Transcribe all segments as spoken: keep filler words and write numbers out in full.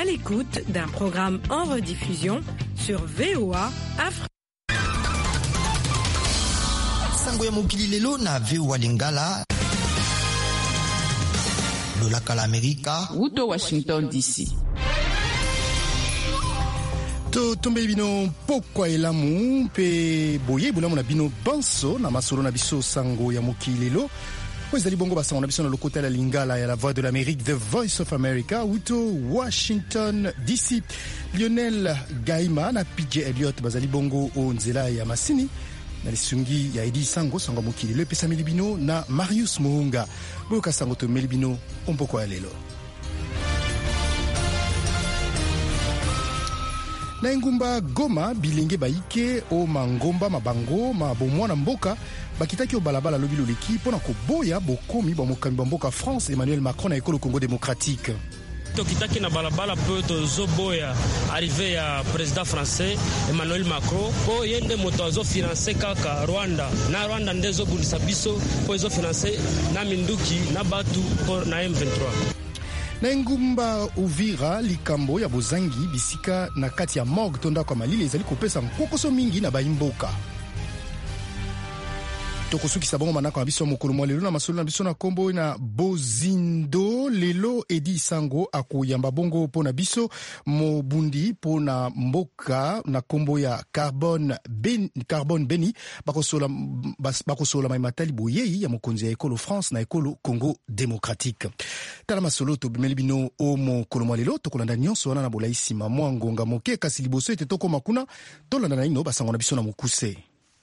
l'écoute d'un programme en rediffusion sur V O A Afrique. Sango ya mokili lelo na V O A Lingala. Lolaka la Amerika. Uto Washington D C. To tombe bino pokwa elamu pe boye bulamu na bino banso na masolo na biso sango ya mokili lelo. Ezali bongo basango na biso na lokota la Lingala ya la Voix de l'Amérique, The Voice of America, uto Washington D C. Lionel Gaima na P J Elliott bazali bongo o nzela ya masini na lisungi ya Edi Sango sango mokili le pesa milibino na Marius Muhunga. Boka sango to milibino ompoko ya lelo. Na ngumba Goma bilenge baike o mangomba mabango mabomwa na mboka bakitaki o balabala lobilo leki pona ko boya bokomi ba mokambi ba mboka France Emmanuel Macron na ekolo Congo démocratique. Tokitaki na balabala peu to zoboya arrivé ya président français Emmanuel Macron po yende moto azo financer kaka Rwanda na Rwanda ndezo bundisa biso po ezo financer na minduki na batu po na M vingt-trois. Na ngumba Uvira likambo ya bozangi bisika na kati ya morgue tonda kwa malili ezali kopesa mkokoso mingi na baimboka. Tokosukisa bongo manaka na biso mokolo mwa lelo na masolo na biso na kombo na Bozindo lelo Edi Sango akuyamba bongo pona biso mobundi pona mboka na kombo ya Carbone Ben Carbone Beni bakosola bakosola maimatali boyei ya mokonzi ya ekolo France na ekolo Congo démocratique. Tala masolo to bimeli bino o mokolo mwa lelo tokolanda nyonso wana na bolaisi mamwa ngonga moke kasi liboso ete toko makuna tolanda na ino basango na biso na mokuse.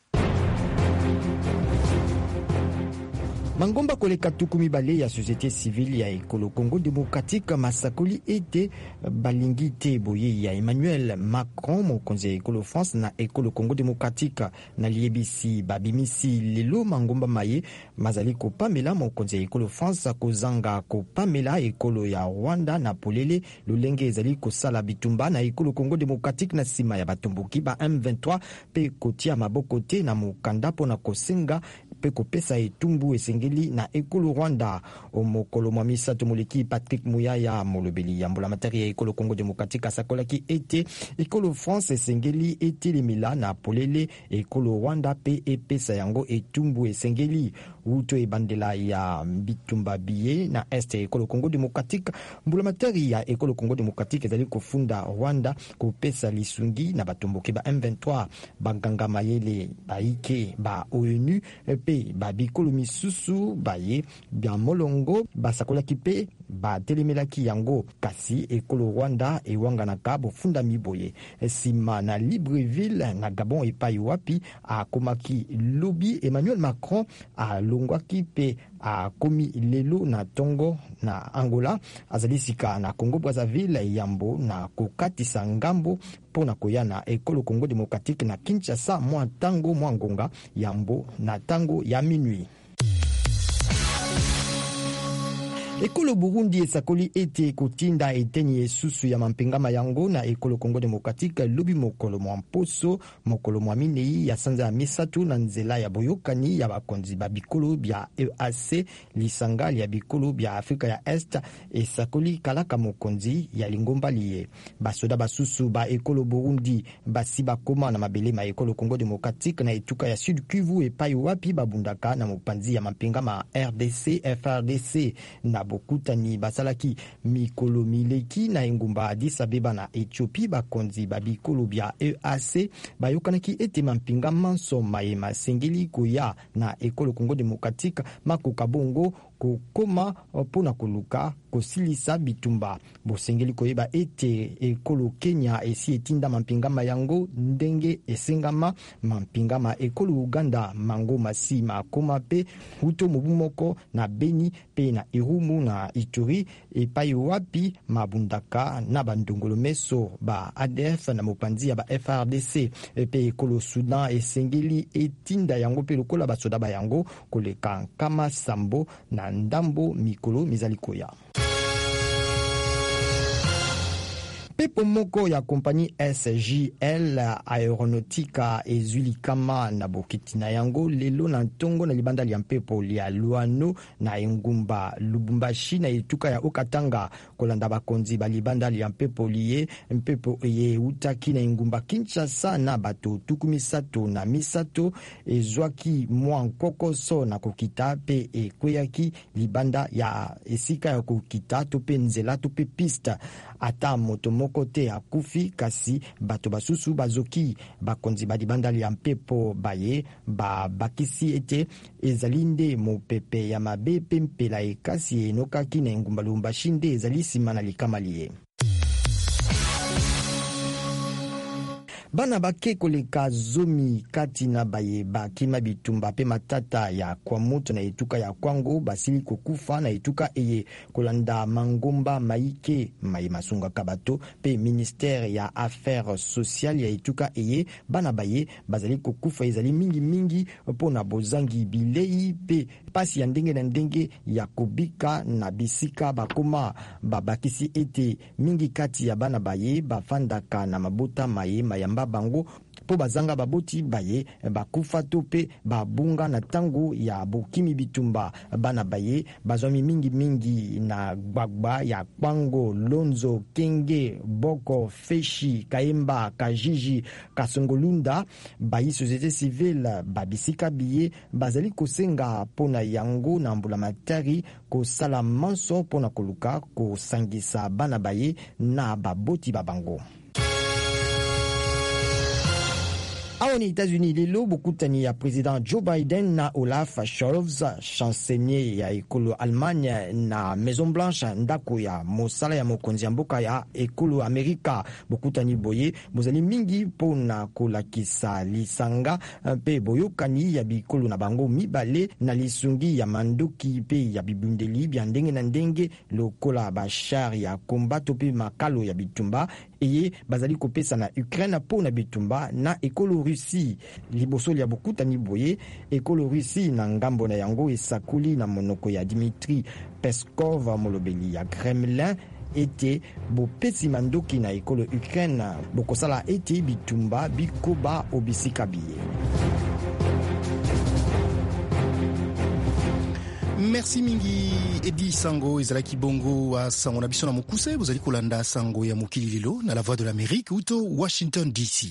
Mangomba koleka tuku mibale ya société civile ya ekolo Congo démocratique masakoli ete balingi te boye ya Emmanuel Macron mokonzi ya ekolo France na ekolo Congo démocratique na liebisi babimisi lelo mangomba maye mazali kopamela mokonzi ya ekolo France kozanga kopamela ekolo ya Rwanda na polele lolenge ezali kosala bitumba na ekolo Congo démocratique na sima ya batomboki ba M vingt-trois pe kotia maboko te na mokanda pona kosenga pe kopesa etumbu esengeli na ekolo Rwanda. Omokolo mwa misato moleki Patrick Muyaya molobeli ya mbola materi ya ekolo Congo démocratique asakolaki ete ekolo France esengeli etelemela na polele ekolo Rwanda pe epesa yango etumbu esengeli uto ebandela ya bitumba biye na este ekolo Congo démocratique. Mbola materi ya ekolo Congo démocratique ezali kofunda Rwanda kopesa lisungi na batomboki ba M vingt-trois banganga mayele baike ba ONU pe babikolo misusu baye bya molongo basakolaki pe batelemelaki yango kasi ekolo Rwanda ewanganaka bofunda miboye sima na Libreville na Gabon epai wapi akomaki lobi Emmanuel Macron alongwaki pe akomi lelo na Tongo na Angola azali sika na Congo Brazzaville yambo na kokatisa ngambo pona koya na ekolo Congo démocratique na Kinshasa mwa tango mwa ngonga yambo na tango ya minuit. Ekolo Burundi esakoli ete kotinda etenyi esusu ya mampengama yango na ekolo Congo démocratique lobi mokolo mwa mposo mokolo mwa minei ya sanza ya misatu na nzela ya boyokani ya bakonzi ba bikolo bya E A C lisanga ya bikolo bya Afrika ya Est esakoli kalaka mokonzi ya lingomba liye basoda basusu ba ekolo Burundi basi bakoma na mabele ma ekolo Congo démocratique na etuka ya Sud Kivu epai wapi babundaka na mopanzi ya mampengama R D C F R D C na bokutani basalaki mikolo mileki na engumba Addis Abeba na Ethiopie bakonzi babikolo bya E A C bayokanaki ete mampinga manso mayema sengeli koya na ekolo Congo démocratique makoka bongo kokoma pona koluka kosilisa bitumba bosengeli koyeba ete ekolo Kenya esi etinda mampingama yango ndenge esengama mampingama ekolo Uganda mango masima koma pe huto mobumoko na Beni pe na Irumu na Ituri epai wapi mabundaka na bandongolo meso ba A D F na mopanzi ya ba F R D C pe ekolo Sudan esengeli etinda yango pe lokola basoda ba yango koleka kama sambo na ndambo mikolo mizalikoya. Mpepo moko ya kompani S J L Aeronautica ezulikama na bokiti na yango lelo na ntongo na libanda lia mpepo lia Luano na engumba Lubumbashi na etuka ya Okatanga kolanda bakonzi ba libanda lia mpepo liye mpepo ye utaki na engumba Kinshasa na bato tuku misato na misato ezwaki mwa nkokoso na kokita pe ekweyaki libanda ya esika ya kokita to pe nzela to pe pista ata moto moko te akufi kasi bato basusu bazoki bakonzi ba libanda lia mpepo baye ba bakisi ete ezalinde mopepe ya mabe pempela ekasi enokaki na engumba Lubumbashi nde ezali sima na likama liye. Bana bake koleka zomi kati na baye bakima bitumba pe matata ya kwa moto na etuka ya Kwango basili kokufa na etuka eye kolanda mangomba maike mai masunga kabato pe ministère ya affaires sociales ya etuka eye bana baye bazali kokufa ezali mingi mingi pona bozangi bilei pe pasi ya ndenge na ndenge ya kobika na bisika bakoma babakisi ete mingi kati ya bana baye bafandaka na mabota maye mayamba bango po bazanga baboti baye bakufa to pe babunga na tango ya bokimi bitumba bana baye bazomi mingi mingi na gbagba ya Kwango, Lonzo, Kenge, Boko, Feshi, Kaemba, Kajiji, Kasongolunda bayi société civile babisika biye bazali kosenga pona yango na mbulamatari ko sala manso pona koluka ko sangisa bana baye na baboti babango. Aoni États-Unis lelo bokutani ya président Joe Biden na Olaf Scholz, chancelier ya ekolo Allemagne na Maison Blanche ndako ya mosala ya mokonzi ya mboka ya ekolo Amerika. Bokutani boye bozali mingi pona kolakisa lisanga pe boyokani ya bikolo na bango mibale na lisungi ya mandoki pe ya bibundeli bya ndenge na ndenge lokola bashar ya kombato pe makalo ya bitumba eye bazali kopesa na Ukraine pona bitumba na ekolo Russie. Liboso ya bokutani boye ekolo Russie na ngambo na yango esakuli na monoko ya Dmitry Peskov molobeli ya Kremlin ete bopesi mandoki na ekolo Ukraine bokosala ete bitumba bikoba obisika biye. Merci mingi Edi Sango ezalaki bongo wa sango na biso na mokuse bozali kolanda sango ya mokili lelo na la voix de l'Amérique uto Washington D C.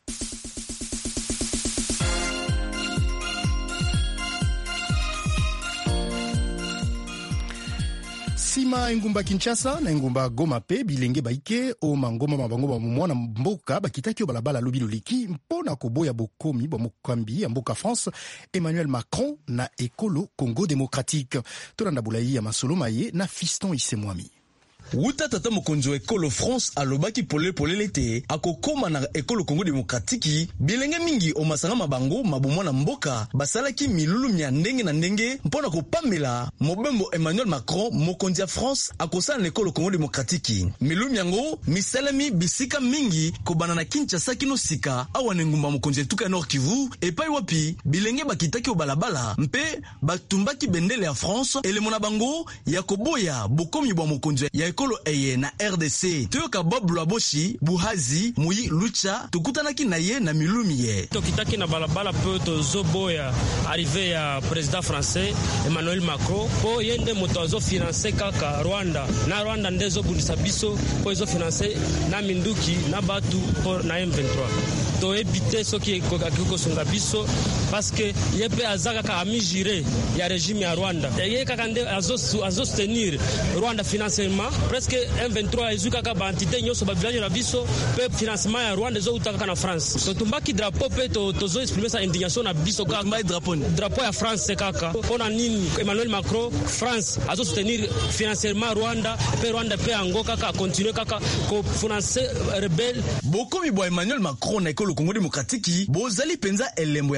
Sima engumba Kinshasa na engumba Goma pe bilenge baike o mangoma mabango ba mwana mboka bakitaki o balabala lobilo liki mpona koboya bokomi ba mokambi ya mboka France Emmanuel Macron na ekolo Congo démocratique. Tolanda bulayi ya masolo maye na Fiston Isemwami. Wuta tata mokonzi wa ekolo France alobaki pole pole lete akokoma na ekolo Congo démocratique bilenge mingi o masanga mabango mabumwa na mboka basalaki milulu mya ndenge na ndenge mpona kopamela mobembo Emmanuel Macron mokonzi ya France akosala na ekolo Congo démocratique. Milulu myango misalami bisika mingi kobana na Kinshasa kino sika awa ngumba mokonzi etuka Nord Kivu epai wapi bilenge bakitaki o balabala mpe batumbaki bendele ya France elemo na bango ya koboya bokomi bwa mokonzi ya ekolo eye na R D C. Toyoka Bob Lwaboshi, Buhazi, Muyi Lucha, tukutanaki na ye na milumi ye. Tokitaki na balabala peu tozoboya arrivé ya président français Emmanuel Macron po yende moto azo financer kaka Rwanda. Na Rwanda ndezo bundisa biso po ezo financer na minduki na batu po na M vingt-trois. To ebite soki akiko sunga biso parce que yepe azaka ka amijire ya régime ya Rwanda. Ye kaka nde azo azo soutenir Rwanda financièrement presque M vingt-trois ezuka ka ba entité nyoso ba village na biso pe financement ya Rwanda zo utaka na France. So tumbaki drapeau pe to tozo exprimer sa indignation na biso kaka mai drapeau drapeau ya France kaka. Pona nini Emmanuel Macron France azo soutenir financièrement Rwanda pe Rwanda pe ango kaka continuer kaka ko financer rebelle. Bokomi bo Emmanuel Macron na ekolo Congo démocratique bozali penza elembo ya malamu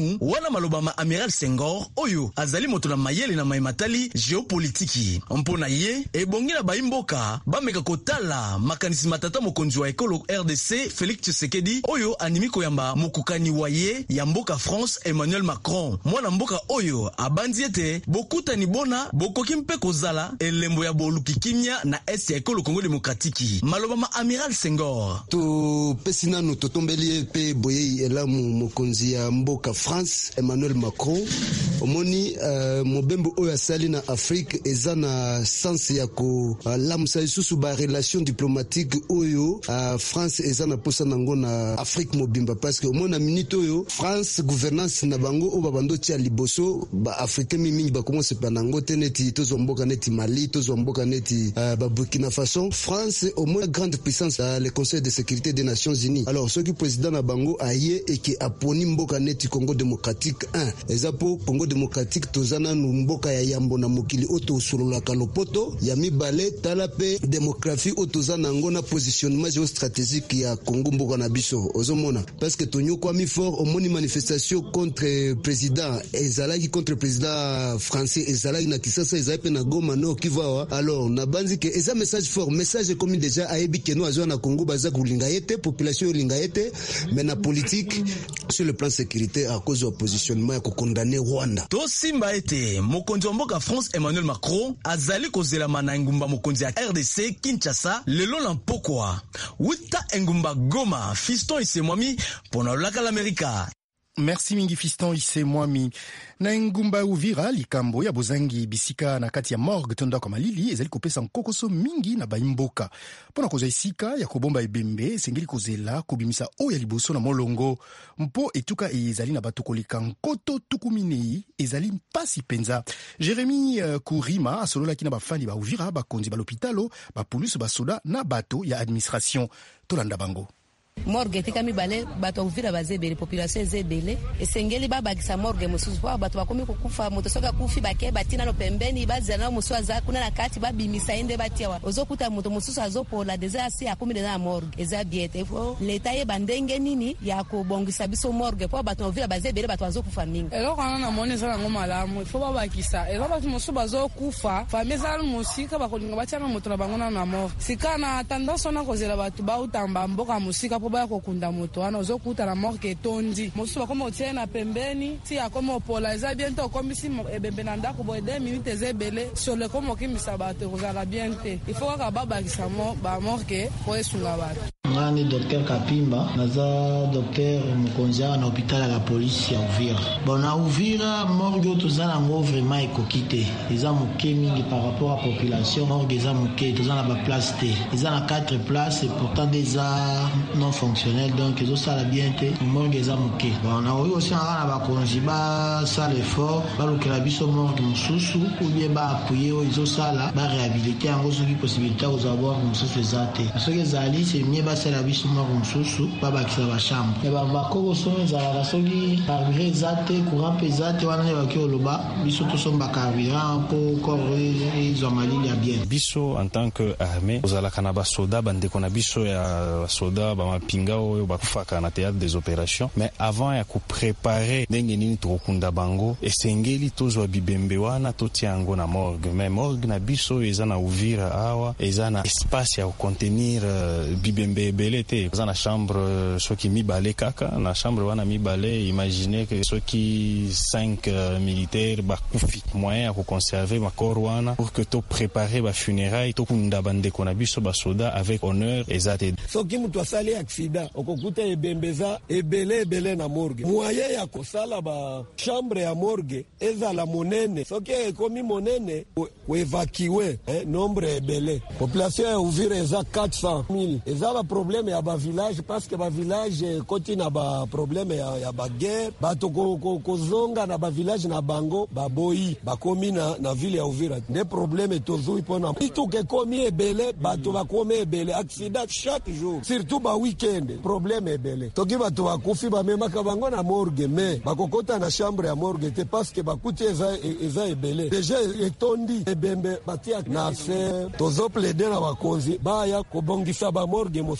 malamu wana maloba ma Amiral Senghor oyo azali moto na mayele na maimatali géopolitiki. Mpona ye ebongi na baimboka bameka kotala makanisi matata mokonzi wa ekolo R D C Félix Tshisekedi oyo animi koyamba mokukani wa ye ya mboka France Emmanuel Macron. Mwana mboka oyo abandi ete bokutani bona bokoki mpe kozala elembo ya boluki kimia na est ya ekolo Congo Demokratiki. Maloba ma Amiral Senghor to pesina no totombeli pe boye elamu mokonzi ya mboka France Emmanuel Macron omoni uh, mobembo oyo asali na Afrique eza na sens ya ko uh, lamusa isusu ba relation diplomatique oyo uh, France eza na posa nango na Afrique mobimba parce que omona minute oyo France gouvernance na bango o babando tia liboso ba africain mingi ba commence pa nango teneti tozo mboka neti Mali tozo mboka neti uh, ba Burkina Faso. France au moins grande puissance uh, le Conseil de sécurité des Nations Unies. Alors ce qui président na bango aye et qui aponi mboka neti Congo démocratique un ezapo Congo démocratique tozana nu mboka ya yambo na mokili oto solola kalopoto ya mibale talape démographie otozana ngona positionnement géostratégique ya Congo mboka na biso ozomona parce que tonyo kwa mi fort au moni manifestation contre président ezalaki contre président français ezalaki na Kisasa ezaipe na Goma no Kivu. Alors na banzi que eza message fort message comme déjà ayebi que no azwa na Congo baza kulinga yete population linga yete mais na politique sur le plan sécurité à cause du positionnement ya condamner Rwanda. To simba ete mokonzi wa mboka France Emmanuel Macron azali kozela mana ngumba mokonzi ya R D C Kinshasa lelo na mpokwa wuta engumba Goma. Fiston Isemwami pona laka l'Amerika. Merci mingi Fiston Isemwami. Na ngumba Uvira likambo ya bozangi bisika na kati ya morgue tonda kwa malili ezali kopesa nkokoso mingi na baimboka. Pona koza isika ya kobomba ebembe sengeli kozela kobimisa oya liboso na molongo. Mpo etuka ezali na bato kolika nkoto tukuminei ezali mpasi penza. Jérémy uh, Kourima asolola kina bafandi ba Uvira bakonzi ba l'hôpitalo ba police ba soda na bato ya administration tolanda bango. Morgue tika mibale bato Uvira bazebele population ezebele esengeli babakisa morgue mususu kwa bato bakomi kukufa motosoka kufi bake batina no pembeni bazana musu aza kuna na kati babimisa ende batia ozokuta moto mususu azopola deja asi akumi na morgue eza biete fo leta ye bandenge nini ya kobongisa biso morgue kwa bato Uvira bazebele bato azokufa mingi elo kana na moni zana ngoma lamu fo babakisa elo bato mususu bazokufa fameza musika bakolinga batia na moto na bangona na morgue sikana tendance na kozela bato ba utamba mboka musika po ba kokunda moto ana ozokuta na morgue tondi mosusu bakoma otie na pembeni ti akoma opola eza bientôt okomisi ebembe na ndako bo deux minutes ezebele sur le komo kimisa bato kozala bientôt il faut ka babakisa mo ba morgue po esunga bato. Ngani docteur Kapimba naza docteur Mukonza na hôpital la police ya Uvira. Bon na Uvira morgue tozala ngo vraiment ekokite eza moke mingi par rapport à population morgue eza moke tozala ba place te eza na quatre places et pourtant déjà non fonctionnel donc ils ont ça la bien té morgue eza moke. Bon na oyo aussi na ba konzi ba ça l'effort ba lokela biso morgue mususu ou bien ba appuyer ils ont ça là ba réhabiliter en gros qui possibilité aux avoir mususu ezate parce que zali c'est mieux ba la biso morgue mususu ba ba kisa ba chambre et ba ba ko so za la soki carburant ezate courant pesate wana ba ki oloba biso to somba carburant pour corps ils ont malili ya bien biso en tant que armée aux ala kana ba soda bande kona biso ya soda ba mapinga oyo bakufaka na théâtre des opérations mais avant ya ko préparer ndenge nini tokunda bango esengeli tozwa bibembe wana totiango na morgue mais morgue na biso eza na Uvira awa eza na espace ya contenir uh, bibembe ebele te eza na chambre soki mibale kaka na chambre wana mibale imaginez que soki cinq uh, militaires bakufi moyen ya ko conserver ma corps wana pour que to préparer ba funérailles tokunda bande kona biso ba soda avec honneur ezate soki mutu asali accident okokuta ebembeza ebele ebele na morgue moyen ya kosala ba chambre ya morgue ezala monene soki ekomi monene ko evacuer eh, nombre ebele population ya Uvira eza quatre cent mille eza ba problème ya ba village parce que ba village koti na ba problème ya, ya ba guerre bato ko, ko, ko zonga na ba village na bango ba boyi bakomi na na ville ya Uvira des problèmes tozui pona itu ke komi ebele bato bakomi ebele accident chaque jour surtout ba weekend problème ebele toki bato bakufi bamemaka bango na morgue mais bakokota na chambre ya morgue te parce que bakuti eza eza ebele déjà etondi ebembe batia na se tozo plaider na bakonzi baya kobongisa ba morgue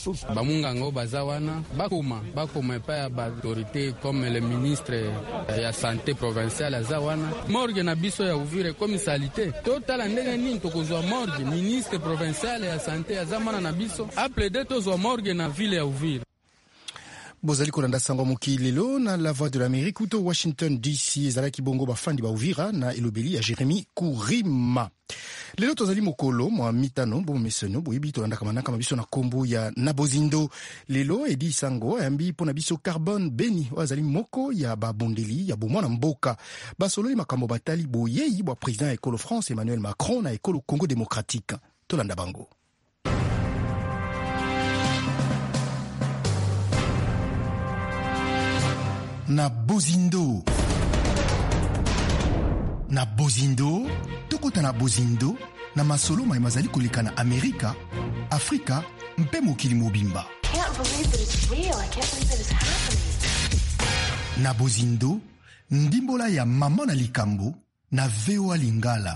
basusu bamungango bazawana bakoma bakoma epai ya baautorité comme le ministre ya santé provinciale azawana morgue na biso ya Uvira komisalité totala ndenge nini tokozwa morgue ministre provinciale ya santé azamana na biso aplaide tozwa morgue na ville ya Uvira. Bozali kolanda sango moki lelo na la voix de l'Amérique uto Washington D C ezalaki bongo bafandi ba Uvira na elobeli ya Jeremy Kurima. Lelo tozali mokolo mwa mitano bo meseno boyebi tolanda kamanaka mabiso na kombo ya Nabozindo. Lelo edi sango ayambi pona biso Carbone Beni wazali moko ya babondeli ya bomwana mboka basololi makambo batali boyeyi bwa président Ekolo France Emmanuel Macron na Ekolo Congo démocratique. Tolanda bango. Na Bozindo. Na Bozindo, tokota na Bozindo, na masolo mai mazali koleka na Amerika, Afrika, mpe mokili mobimba. Na Bozindo, ndimbola ya mama na likambo, na V O A Lingala.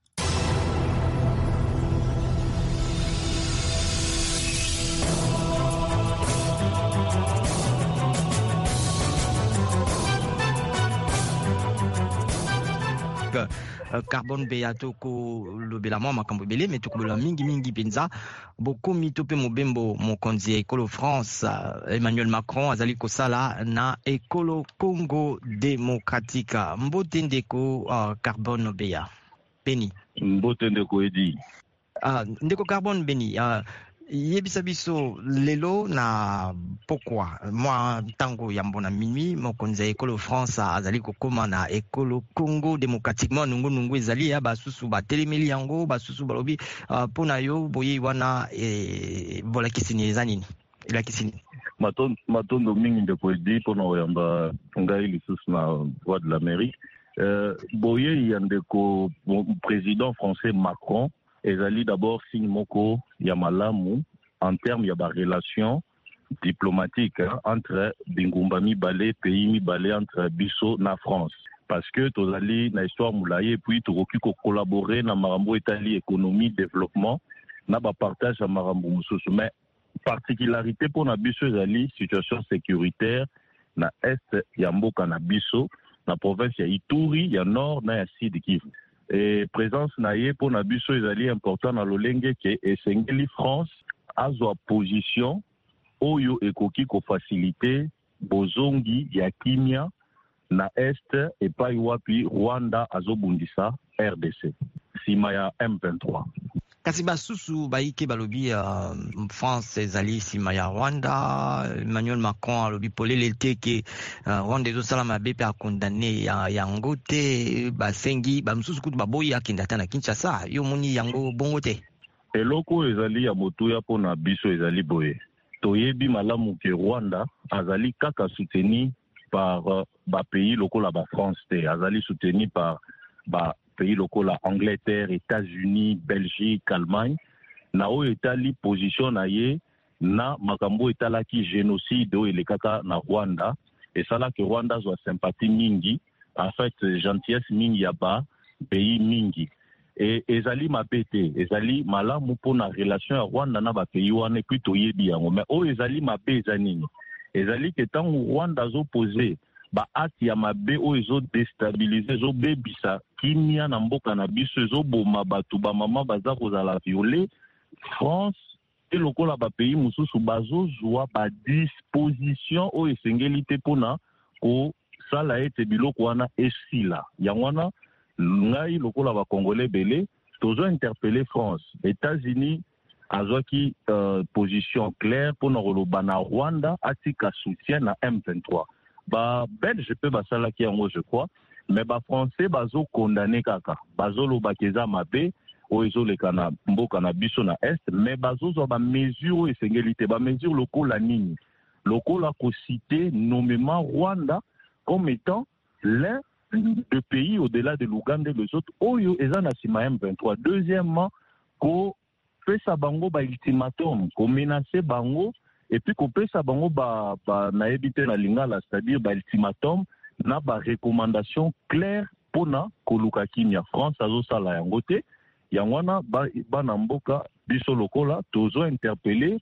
Carbone beya toko lobela mwa makambo ebele me tokobola mingi mingi penza bokomi to mpe mobembo mokonzi ya Ekolo France Emmanuel Macron azali kosala na Ekolo Congo démocratique. Mbote ndeko uh, Carbone beya Beni. Mbote ndeko edi. Uh, ndeko Carbone Beni uh, yebisa biso lelo na pokwa mwa tango ya mbona minui mokonzi ya Ekolo France azali kokoma na Ekolo Congo démocratique mwa nungu nungu ezali ya basusu batelemeli yango basusu balobi uh, pona yo boye wana e, bola kisini ezanini ila kisini matondo matondo mingi ndeko edi pona oyamba ngai lisusu na voix de l'Amérique euh, boye ya ndeko président français Macron ezali d'abord signe moko ya malamu en termes ya ba relation diplomatique hein, entre bingumba mibale pays mibale entre biso na France parce que tozali na histoire moulaye puis tokoki ko collaborer na marambo etali économie développement na ba partage ya marambo mususu mais particularité pour na biso ezali situation sécuritaire na est ya mboka na biso na province ya Ituri ya nord na ya sud Kivu. Et présence naie pour na biso ezali important na lolenge ke esengeli France azwa position oyo ekoki ko faciliter bozongi ya kimia na est epai wapi Rwanda azobundisa R D C sima ya M vingt-trois. Kasi basusu baike balobi uh, France ezali sima ya Rwanda. Emmanuel Macron alobi polele te ke uh, Rwanda ezosala mabe pe akondane ya yango te basengi bamususu kutu baboyi akenda ta na Kinshasa yo moni yango bongo te. Eloko ezali ya motuya pona biso ezali boye toyebi malamu ke Rwanda azali kaka soutenu par uh, ba pays lokola ba France te azali soutenu par ba pays lokola Angleterre, États-Unis, Belgique, Allemagne na o etali position na ye na makambo etalaki génocide o elekaka na Rwanda et ça là que Rwanda zwa sympathie mingi en fait gentillesse mingi ya ba pays mingi et ezali mabete ezali malamu pona relation ya Rwanda na ba pays wana puis toyebi yango mais o ezali mabe ezanini ezali ke tango Rwanda zo poser ba ati ya mabe o ezo déstabiliser zo bebisa kimia na mboka na biso ezo boma batu ba mama baza kozala violer France et lokola ba pays mususu bazo zwa ba disposition o esengeli te pona ko sala ete biloko wana esila yangwana ngai lokola ba congolais belé tozo interpeller France États-Unis azwaki euh, position claire pona koloba na Rwanda atika soutien na M vingt-trois. Ba belge pe basala ki yango je crois mais ba français bazo condamner kaka bazo lo bakeza mabe o ezoleka na mboka na biso na est mais bazo zo ba mesure esengeli ba mesure lokola nini lokola ko citer nommément Rwanda comme étant l'un des pays au-delà de l'Ouganda et les autres oyo ezana sima M vingt-trois. Deuxièmement ko pesa bango ba ultimatum ko menacer bango et puis qu'on peut sabango ba ba na ebité na lingala c'est-à-dire ba ultimatum na ba recommandation claire pona koluka kimia France azo sala yango te yangwana ba ba na mboka biso lokola tozo interpeller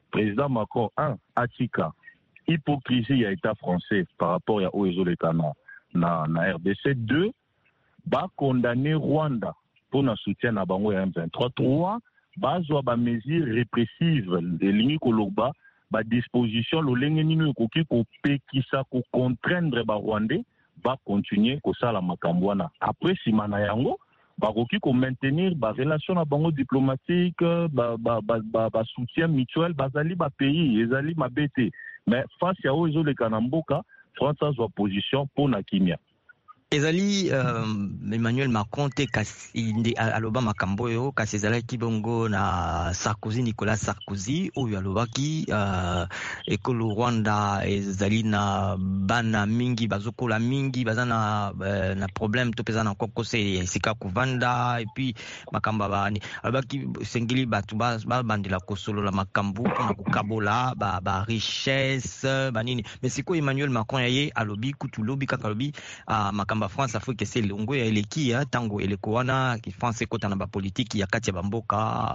président Macron un atika hypocrisie ya état français par rapport ya oyo ezolekana na na R D C. Deux, ba condamner Rwanda pour na soutien na bango ya M vingt-trois. Trois, bazwa ba mesures répressives elingi koloba ba disposition lolenge nini ekoki kopekisa ko contraindre ba Rwandais ba continuer kosala makambo wana. Après sima na yango bakoki ko maintenir ba relation na bango diplomatique, ba ba ba, ba, ba soutien mutuel bazali ba pays ezali mabete. Mais face ya oyo ezolekana mboka, France azwa position pour na kimia. ezali uh, Emmanuel Macron te kasi aloba makambo yo kasi ezalaki bongo na Sarkozy, Nicolas Sarkozy oyo alobaki uh, ekolo Rwanda ezali na bana mingi bazokola mingi baza na uh, na problème to peza na kokose esika kuvanda et puis makambo bani alobaki sengeli batu ba bandela kosolola makambo na kukabola ba, ba richesse banini mais siko Emmanuel Macron yaye alobi kutulobi kaka alobi uh, makambo France Afrique c'est longo ya eleki ya tango eleko wana ki France kota na ba politique ya kati ya bamboka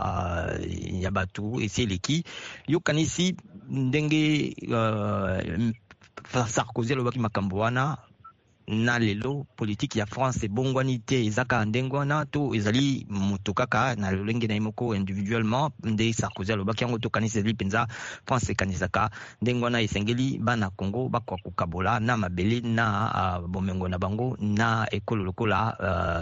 uh, ya batu esi eleki yo kanisi ndenge uh, Sarkozy alobaki makambo wana na lelo politique ya France bongwani te ezaka ndenge wana to ezali moto kaka na lolenge na imoko individuellement nde Sarkozy alobaki yango to kanisa ezali penza France kanisaka ndenge wana esengeli bana Congo bakwa kukabola na mabele na uh, bomengo na bango na ekolo lokola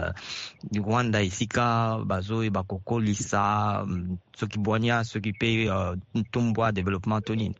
uh, Rwanda esika bazo bakokolisa um, soki bwanya soki pe uh, ntumbwa development toni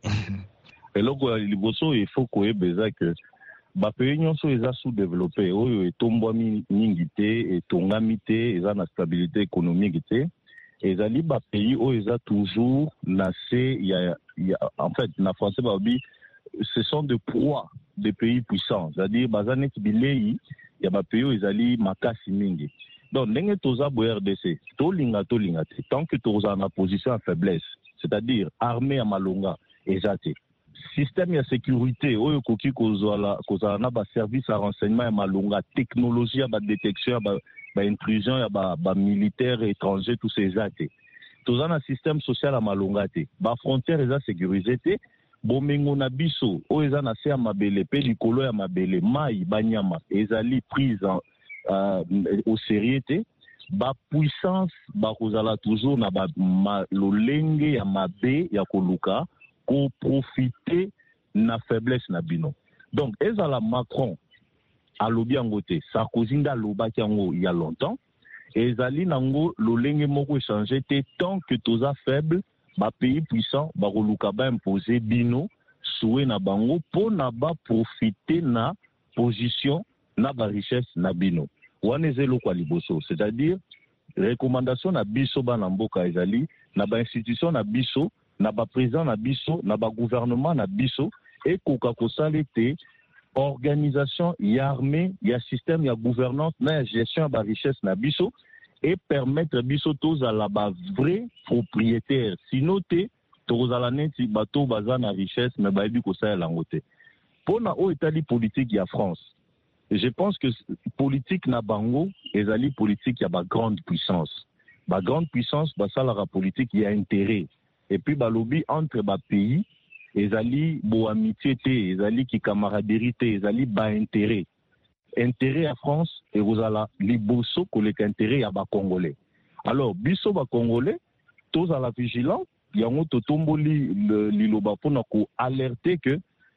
eloko ya liboso il faut koyebeza que bapeyi nyonso eza sous-développé oyo etombwami mingi te etongami te eza na stabilité économique te ezali bapeyi oyo eza toujours na se ya, ya en fait na français babi ce sont de proies de pays puissants, c'est-à-dire baza neti bilei ya bapeyi oyo ezali makasi mingi. Donc ndenge toza bo R D C tolinga tolinga te tant que toza na position ya faiblesse, c'est-à-dire armée ya malonga eza te. Système ya sécurité oyo koki kozala kozala na ba service à renseignement ya malonga, technologie ya ba détection ba ba intrusion ya ba, ba militaire étranger tous ces até. Toza na système social ya malonga te. Ba frontière eza sécurisé te. Bomengo na biso oyo eza na se ya mabele pe likolo ya mabele mai banyama ezali prise en, euh, au sérieux te. Ba puissance ba kozala toujours na ba ma, lolenge ya mabe ya koluka ko profiter na faiblesse na bino. Donc ezala Macron alobi yango te, Sarkozy nda alobaki yango il y a longtemps, ezali nango lolenge moko échanger te tant que toza faible ba pays puissant ba koluka ba imposer bino soué na bango po na ba profiter na position na ba richesse na bino. Wana ezelo kwa liboso, c'est-à-dire recommandation na biso ba na mboka ezali na ba institution na biso na ba président na biso na ba gouvernement na biso et koka kosala te organisation ya armée ya système ya gouvernance na ya gestion ya ba richesse na biso et permettre biso tous à la ba vrai propriétaire sinon te tozala neti bato baza na richesse mais ba ebi kosala lango te pona o etali politique ya France. Je pense que politique na bango ezali politique ya ba grande puissance, ba grande puissance basala la politique ya intérêt. Et puis balobi entre ba pays ezali bo amitié te ezali ki camaraderie te ezali ba intérêt intérêt à France et rozala liboso koleka intérêt ya ba congolais. Alors biso ba congolais tous à la vigilance yango totomboli liloba pona ko alerter que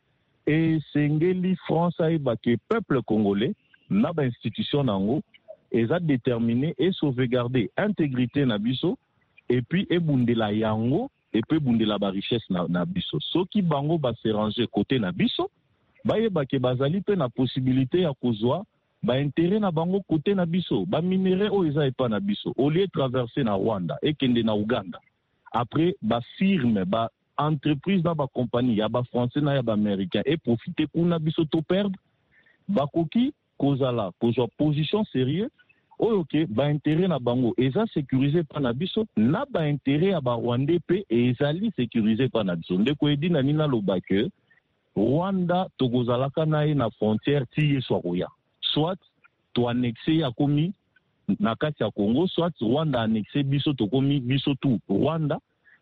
et sengeli France aiba que peuple congolais na ba institution nango eza déterminé et sauvegarder intégrité na biso et puis ebundela yango et puis bundela ba richesse na, na biso. Soki bango ba se ranger côté na biso, ba yeba ke bazali pe na possibilité ya kozwa ba intérêt na bango côté na biso, ba minerai o eza epa na biso. Au lieu de traverser na Rwanda et kende na Uganda. Après ba firme, ba entreprise na ba compagnie, ya ba français na ya ba américain et profiter kuna biso to perdre, ba koki kozala, kozwa position sérieux. Oyo ke ba intérêt na bango eza sécurisé pa na biso na ba intérêt ya ba Rwandais pe ezali sécurisé pa na biso ndeko edi na nina lobake Rwanda tokozalaka na na frontière ti yeso koya soit to annexer ya komi na kati ya Congo soit Rwanda annexer biso to komi biso tout Rwanda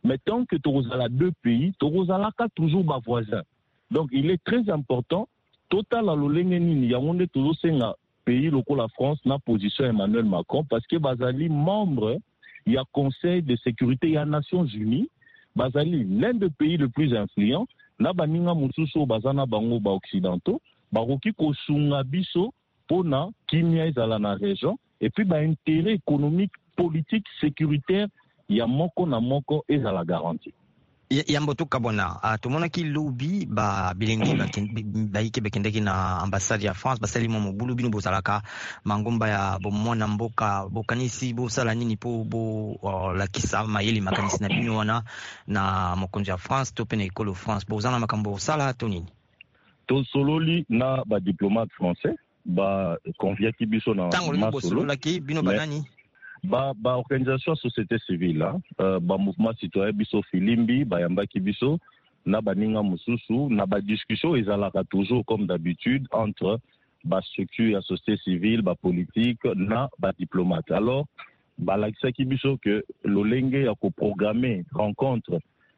Mais tant que tozala deux pays, tozala ka toujours ba voisins. Donc il est très important total à l'olenge nini yangonde toujours senga pays loko la France na position Emmanuel Macron parce que bazali membre il y a Conseil de sécurité, il y a Nations Unies, bazali l'un des pays les plus influents, na baninga mususu bazana bango ba occidentaux, baroki ko sunga biso pona kimia ezala na région et puis ba intérêt économique, politique, sécuritaire, il y a moko na moko ezala garantie. Yambo to kabona atumona ki lobby ba bilingi ba ba ike bekendeki na ambassade ya France basali mo mobulu bino bozalaka mangomba ya bomona mboka bokanisi bo sala nini po bo la kisa mayeli makanisi na bino wana na mokonzi ya France to pene ekolo France bozana makambo sala to nini to sololi na ba diplomate français ba convia ki biso na tango solo ki bino banani ba ba organisation société civile là euh, ba mouvement citoyen biso filimbi ba yamba ki biso na baninga mususu na ba discussion ezalaka toujours comme d'habitude entre ba structure ya société civile ba politique na ba diplomate. Alors ba lakisa ki biso que lolenge ya ko programmer rencontre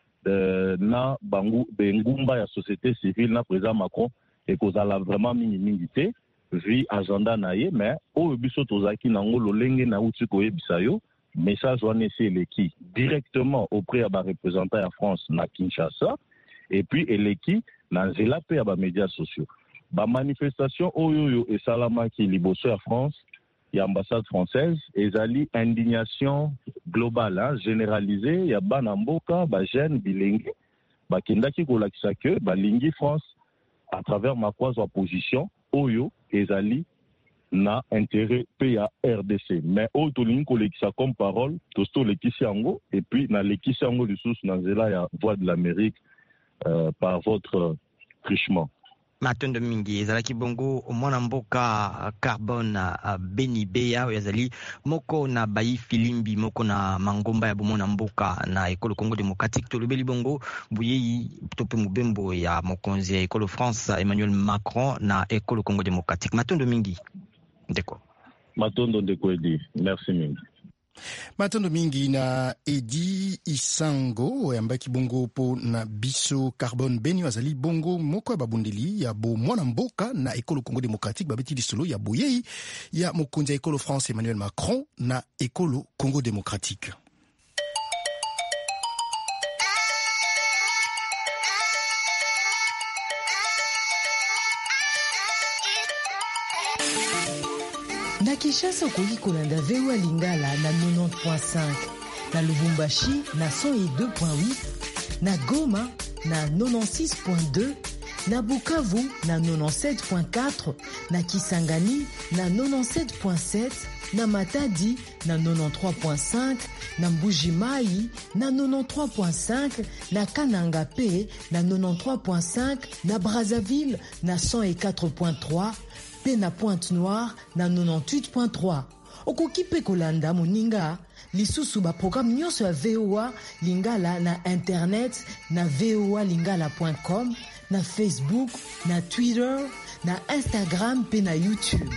euh, na bangu bengumba ya société civile na président Macron et kozala vraiment mingi mingi te vi agenda na ye mais o biso tozaki nango lolenge na uti ko yebisa yo message wana c'est eleki directement auprès ya ba représentant ya France na Kinshasa et puis eleki na nzela pe ya ba médias sociaux ba manifestation oyo yo esalamaki liboso ya France ya ambassade française ezali indignation globale hein, généralisée ya bana mboka ba jeune bilenge bakendaki kolakisa que balingi France à travers ma croix en position oyo ezali na intérêt pe ya R D C mais oyo tolingi kolekisa comme parole tosto lekisi yango et puis na lekisi yango lisusu na nzela ya Voix de l'Amérique euh, par votre truchement. Matondo mingi ezalaki bongo mwana mboka Carbone Beni Beya yazali moko na bayi filimbi moko na mangomba ya bomona mboka na ekolo Congo démocratique tolobeli bongo buyeyi tope mubembo ya mokonzi ya ekolo France Emmanuel Macron na ekolo Congo démocratique. Matondo mingi ndeko Matondo ndeko edi merci mingi Matondo mingi na Edi Isango yambaki bongo po na biso Carbone Beni azali bongo moko ya babundeli ya bo mwana mboka na ekolo Congo démocratique babeti lisolo ya boyei ya mokonzi ya ekolo France Emmanuel Macron na ekolo Congo démocratique. Na Kinshasa okoki kolanda V O A Lingala na quatre-vingt-dix point cinq, na Lubumbashi na cent deux point huit, na Goma na quatre-vingt-six point deux, na Bukavu na quatre-vingt-dix-sept point quatre, na Kisangani na quatre-vingt-dix-sept point sept, na Matadi na quatre-vingt-treize point cinq, na Mbuji-Mayi na quatre-vingt-treize point cinq, na Kananga P na quatre-vingt-treize point cinq, na Brazzaville na cent quatre point trois, pe na Pointe-Noire na quatre-vingt-dix-huit point trois. Okoki pe kolanda moninga lisusu ba programme nyonso ya V O A Lingala na internet na v o a lingala point com, na Facebook, na Twitter, na Instagram pe na YouTube.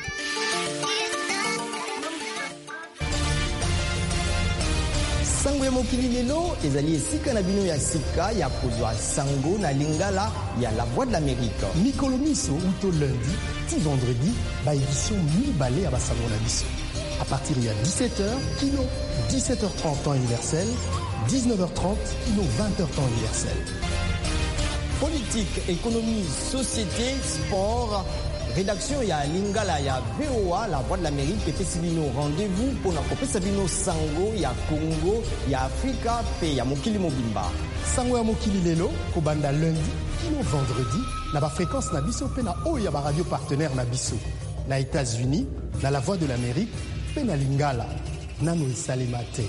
Sango ya mokili lelo ezali esika na bino ya sika ya kozwa sango na Lingala ya La Voix de l'Amérique. Mikolo miso uto lundi ti vendredi ba édition mibale ya basango na biso. À partir de dix-sept heures, kilo dix-sept heures trente temps universel, dix-neuf heures trente, kilo vingt heures temps universel. Politique, économie, société, sport, rédaction ya Lingala ya V O A, La Voix de l'Amérique, et Pesibino rendez-vous pour na Pesibino Sango ya Congo, ya Afrika, pe ya Mokili Mobimba. Sango ya Mokili lelo, kobanda lundi, kilo vendredi, na ba fréquence na biso pe na oyo ya ba radio partenaire na biso. Na États-Unis, na La Voix de l'Amérique, pe na Lingala, nano isalemate.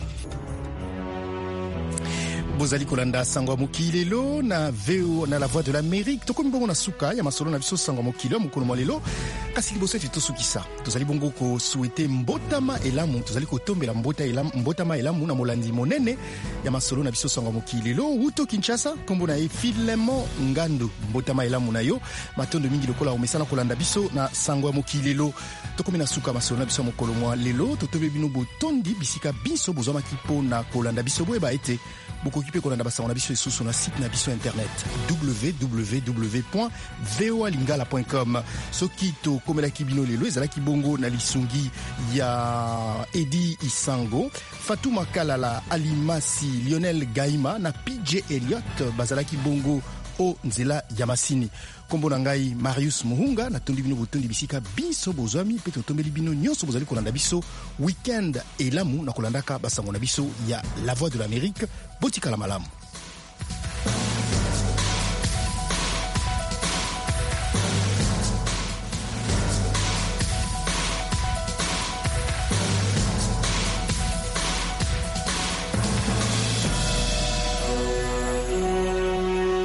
Bozali kolanda sango mokili lelo na V O A na La Voix de l'Amérique. Tokomi bongo na suka ya masolo na biso sango mokili mokolo molelo kasi liboso eti tosukisa. Tozali bongo ko souhaiter mbotama elamu, tozali ko tombela mbota elamu, mbotama elamu na molandi monene ya masolo na biso sango mokili lelo uto Kinshasa kombo na Filemon Ngandu. Mbotama elamu na yo matondo mingi lokola omesana kolanda biso na sango ya mokili lelo. Tokomi na suka masolo na biso mokolo mwa lelo totobe bino botondi bisika biso bozoma kipo na kolanda biso boeba ete bokoki pe kolanda basango na biso lisusu na site na biso internet w w w point v o a lingala point com. Soki tokomelaki bino lelo ezalaki bongo na lisungi ya Edi Isango, Fatuma Kalala, Alimasi, Lionel Gaima na P J Elliott bazalaki bongo o nzela ya masini. Kombo na ngai Marius Muhunga na tondi bino botondi bisika biso bozwami pe totombeli bino nyonso bozali kolanda biso weekend elamu na kolandaka basango na biso ya La Voix de l'Amérique. Botika la malamu.